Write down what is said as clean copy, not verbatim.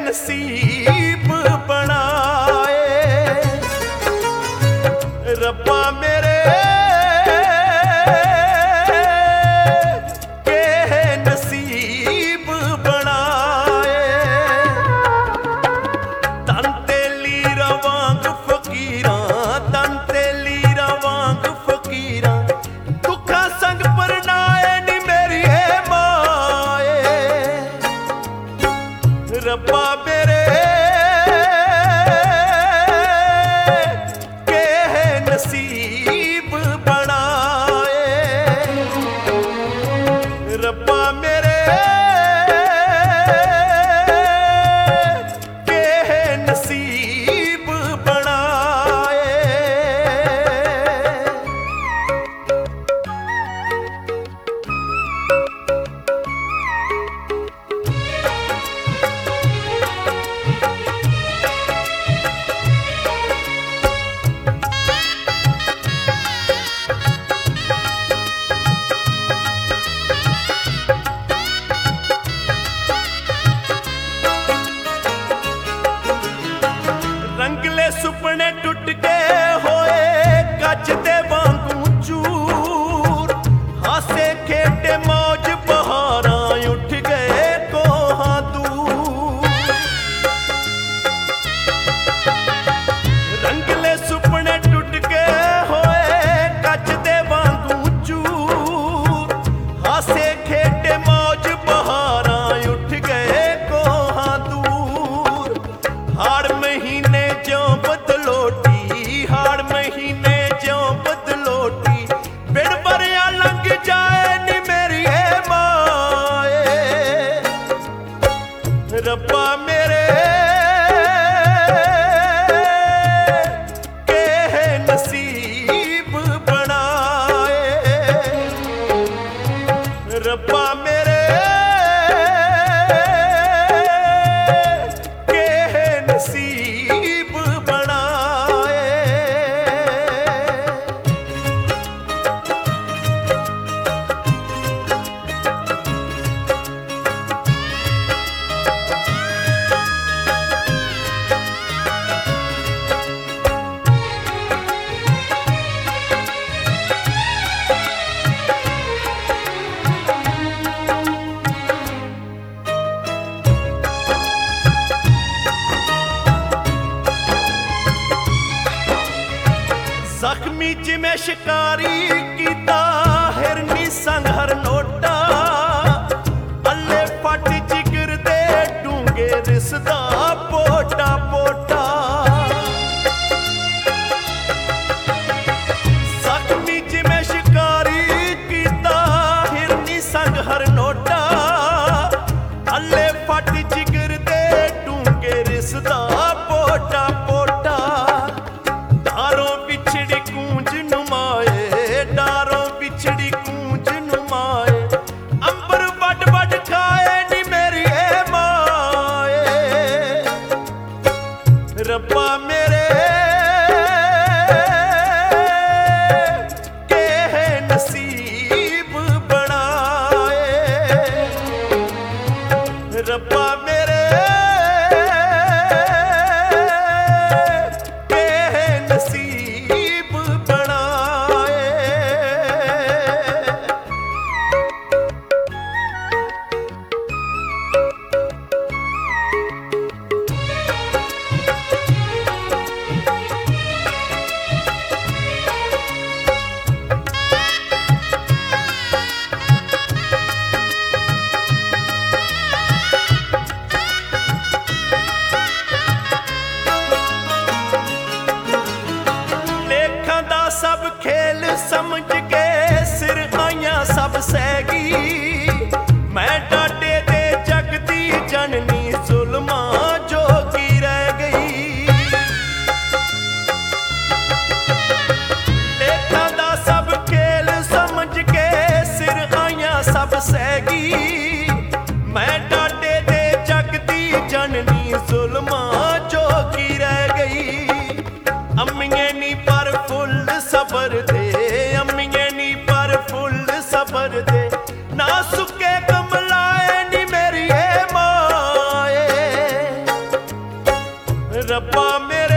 नसीब बनाए रब्बा मेरे के नसीब बनाए। तन तेली रवांग फकीरां तन तेली रवांग फकीरां दुखा संग परनाए नी मेरी है माए रब्बा मेरे के नसीब बनाए रब्बा मेरे के नसीब बनाए। रंगले सुपने टुट के होए कच दे वांगू चूर हासे खेटे मौज बहारां उठ गए कोहां दूर। रंगले सुपने टुट के होए कच दे वांगू चूर हासे खेटे मौज बहारां उठ गए कोहां दूर। हाड़ महीने ज्यों बदलोटी हाड़ महीने ज्यों बदलोटी बिन बरिया लंघ जाए नी मेरी है माए रब्बा मेरे के नसीब बनाए रब्बा मेरे नसीब बनाए। जख्मी जिमें शिकारी कीता हिरनी संग हर नोटा अल्ले फट जिगर दे डूंगे रिसदा पोटा पोटा। जख्मी जिमें शिकारी कीता हिरनी संग हर नोटा अल्ले फट जिगर दे डूंगे रिसदा पोटा पोटा। डारों बिछड़ी कूंज नुमाए डारों बिछड़ी कूंज नुमाए अंबर बड़ बड़ खाए नी मेरी है माए रब्बा रब्बा मेरे